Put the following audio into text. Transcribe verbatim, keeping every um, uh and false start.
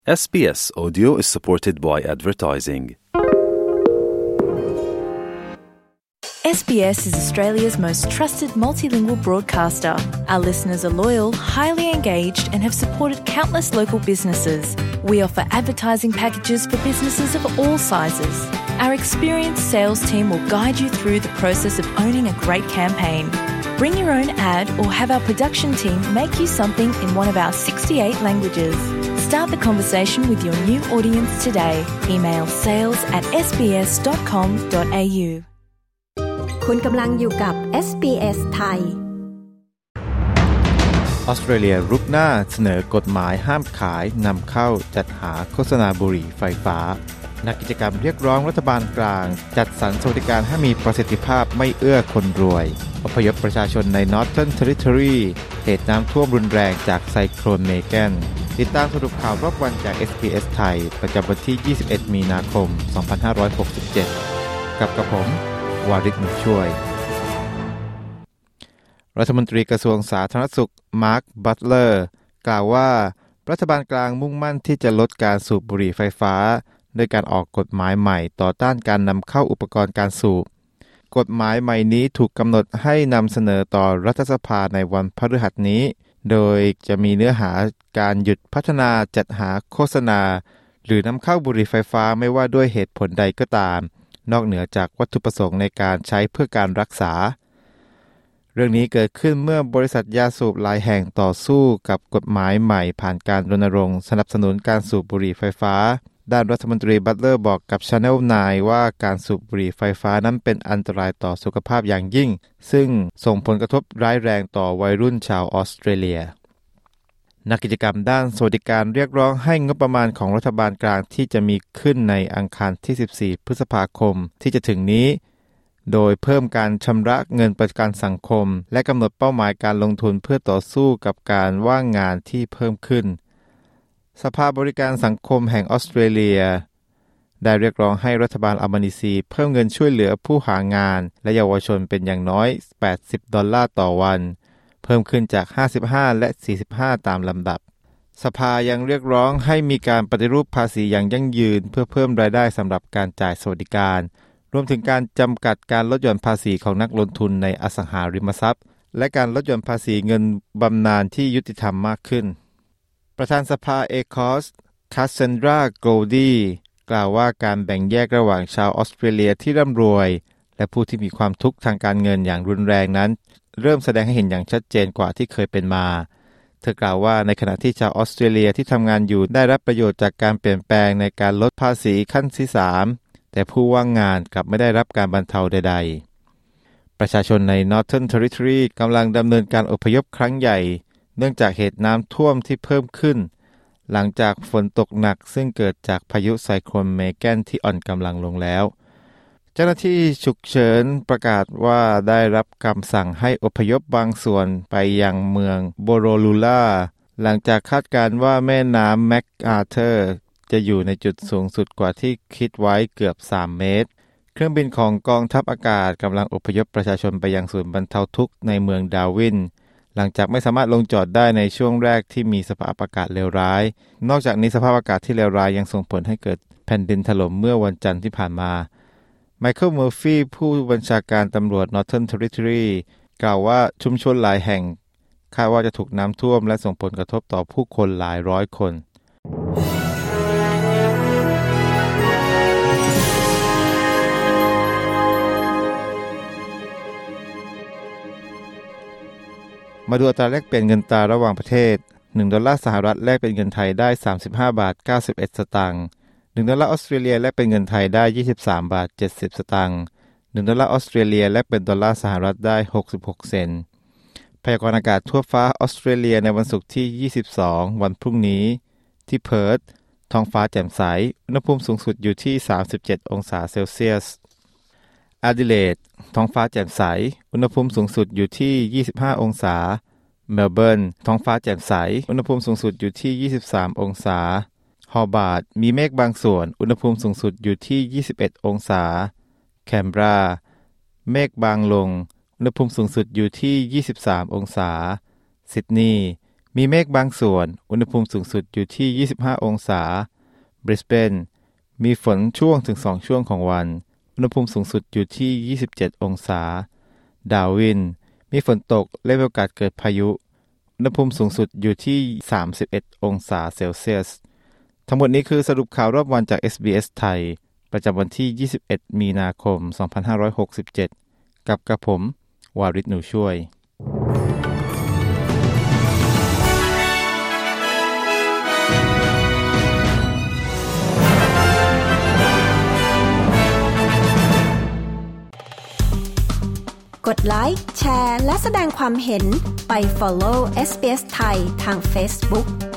S B S Audio is supported by advertising. S B S is Australia's most trusted multilingual broadcaster. Our listeners are loyal, highly engaged and have supported countless local businesses. We offer advertising packages for businesses of all sizes. Our experienced sales team will guide you through the process of owning a great campaign. Bring your own ad or have our production team make you something in one of our sixty-eight languages. Start the conversation with your new audience today. Email sales at s b s dot com dot a u คุณกำลังอยู่กับ เอส บี เอส ไทยออสเตรเลียรุกหน้าเสนอกฎหมายห้ามขายนำเข้าจัดหาโฆษณาบุหรี่ไฟฟ้านักกิจกรรมเรียกร้องรัฐบาลกลางจัดสรรสวัสดิการให้มีประสิทธิภาพไม่เอื้อคนรวยอพยพประชาชนใน Northern Territory เหตุน้ำท่วมรุนแรงจากไซโคลนเมแกนติดตามสรุปข่าวรอบวันจาก เอส บี เอส ไทยประจำวันที่ยี่สิบเอ็ดมีนาคมสองพันห้าร้อยหกสิบเจ็ดกับกระผมวาริศ มุขช่วยรัฐมนตรีกระทรวงสาธารณสุขมาร์คบัตเลอร์กล่าวว่ารัฐบาลกลางมุ่งมั่นที่จะลดการสูบบุหรี่ไฟฟ้าโดยการออกกฎหมายใหม่ต่อต้านการนำเข้าอุปกรณ์การสูบกฎหมายใหม่นี้ถูกกำหนดให้นำเสนอต่อรัฐสภาในวันพฤหัสนี้โดยจะมีเนื้อหาการหยุดพัฒนาจัดหาโฆษณาหรือนำเข้าบุหรี่ไฟฟ้าไม่ว่าด้วยเหตุผลใดก็ตามนอกเหนือจากวัตถุประสงค์ในการใช้เพื่อการรักษาเรื่องนี้เกิดขึ้นเมื่อบริษัทยาสูบหลายแห่งต่อสู้กับกฎหมายใหม่ผ่านการรณรงค์สนับสนุนการสูบบุหรี่ไฟฟ้าด้านรัฐมนตรีบัตเลอร์บอกกับ Channel ไนน์ ว่าการสูบบุหรี่ไฟฟ้านั้นเป็นอันตรายต่อสุขภาพอย่างยิ่งซึ่งส่งผลกระทบร้ายแรงต่อวัยรุ่นชาวออสเตรเลียนักกิจกรรมด้านสวัสดิการเรียกร้องให้งบประมาณของรัฐบาลกลางที่จะมีขึ้นในอังคารที่สิบสี่พฤษภาคมที่จะถึงนี้โดยเพิ่มการชำระเงินประกันสังคมและกำหนดเป้าหมายการลงทุนเพื่อต่อสู้กับการว่างงานที่เพิ่มขึ้นสภาบริการสังคมแห่งออสเตรเลียได้เรียกร้องให้รัฐบาลอัลบานีซีเพิ่มเงินช่วยเหลือผู้หางานและเยาวชนเป็นอย่างน้อยแปดสิบดอลลาร์ต่อวันเพิ่มขึ้นจากห้าสิบห้าและสี่สิบห้าตามลำดับสภายังเรียกร้องให้มีการปฏิรูปภาษีอย่างยั่งยืนเพื่อเพิ่มรายได้สำหรับการจ่ายสวัสดิการรวมถึงการจำกัดการลดหย่อนภาษีของนักลงทุนในอสังหาริมทรัพย์และการลดหย่อนภาษีเงินบำนาญที่ยุติธรรมมากขึ้นประธานสภาเอคอสคาสเซนดราโกลดีกล่าวว่าการแบ่งแยกระหว่างชาวออสเตรเลียที่ร่ำรวยและผู้ที่มีความทุกข์ทางการเงินอย่างรุนแรงนั้นเริ่มแสดงให้เห็นอย่างชัดเจนกว่าที่เคยเป็นมาเธอกล่าวว่าในขณะที่ชาวออสเตรเลียที่ทำงานอยู่ได้รับประโยชน์จากการเปลี่ยนแปลงในการลดภาษีขั้นที่สามแต่ผู้ว่างงานกลับไม่ได้รับการบรรเทาใดๆประชาชนใน Northern Territory กำลังดำเนินการอพยพครั้งใหญ่เนื่องจากเหตุน้ำท่วมที่เพิ่มขึ้นหลังจากฝนตกหนักซึ่งเกิดจากพายุไซโคลนเมแกนที่อ่อนกำลังลงแล้วเจ้าหน้าที่ฉุกเฉินประกาศว่าได้รับคำสั่งให้อพยพบางส่วนไปยังเมืองโบโรลูลาหลังจากคาดการณ์ว่าแม่น้ำแมคอาร์เธอร์จะอยู่ในจุดสูงสุดกว่าที่คิดไว้เกือบสามเมตรเครื่องบินของกองทัพอากาศกำลังอพยพประชาชนไปยังศูนย์บรรเทาทุกข์ในเมืองดาวินหลังจากไม่สามารถลงจอดได้ในช่วงแรกที่มีสภาพอากาศเลวร้ายนอกจากนี้สภาพอากาศที่เลวร้ายยังส่งผลให้เกิดแผ่นดินถล่มเมื่อวันจันทร์ที่ผ่านมาไมเคิล เมอร์ฟี่ผู้บัญชาการตำรวจ Northern Territory กล่าวว่าชุมชนหลายแห่งคาดว่าจะถูกน้ำท่วมและส่งผลกระทบต่อผู้คนหลายร้อยคนมาดูอัตราแลกเปลี่ยนเงินตราระหว่างประเทศหนึ่งดอลลาร์สหรัฐแลกเป็นเงินไทยได้สามสิบห้าบาทเก้าสิบเอ็ดสตางค์หนึ่งดอลลาร์ออสเตรเลียแลกเป็นเงินไทยได้ยี่สิบสามบาทเจ็ดสิบสตางค์หนึ่งดอลลาร์ออสเตรเลียแลกเป็นดอลลาร์สหรัฐได้หกสิบหกเซนต์พยากรณ์อากาศทั่วฟ้าออสเตรเลียในวันศุกร์ที่ยี่สิบสองวันพรุ่งนี้ที่เพิร์ธท้องฟ้าแจ่มใสอุณหภูมิสูงสุดอยู่ที่สามสิบเจ็ดองศาเซลเซียสแอดิเลดท้องฟ้าแจ่มใสอุณหภูมิสูงสุดอยู่ที่ยี่สิบห้าองศาเมลเบิร์นท้องฟ้าแจ่มใสอุณหภูมิสูงสุดอยู่ที่ยี่สิบสามองศาฮอบาร์ตมีเมฆบางส่วนอุณหภูมิสูงสุดอยู่ที่ยี่สิบเอ็ดองศาแคนเบราเมฆบางลงอุณหภูมิสูงสุดอยู่ที่ยี่สิบสามองศาซิดนีย์มีเมฆบางส่วนอุณหภูมิสูงสุดอยู่ที่ยี่สิบห้าองศาบริสเบนมีฝนช่วงถึงสองช่วงของวันอุณหภูมิสูงสุดอยู่ที่ยี่สิบเจ็ดองศาดาร์วินมีฝนตกและมีโอกาสเกิดพายุอุณหภูมิสูงสุดอยู่ที่สามสิบเอ็ดองศาเซลเซียสทั้งหมดนี้คือสรุปข่าวรอบวันจาก เอส บี เอส ไทยประจำวันที่ยี่สิบเอ็ดมีนาคมสองพันห้าร้อยหกสิบเจ็ดกับกระผมวาริศหนูช่วยกดไลค์แชร์และแสดงความเห็นไป follow เอส บี เอส ไทยทาง Facebook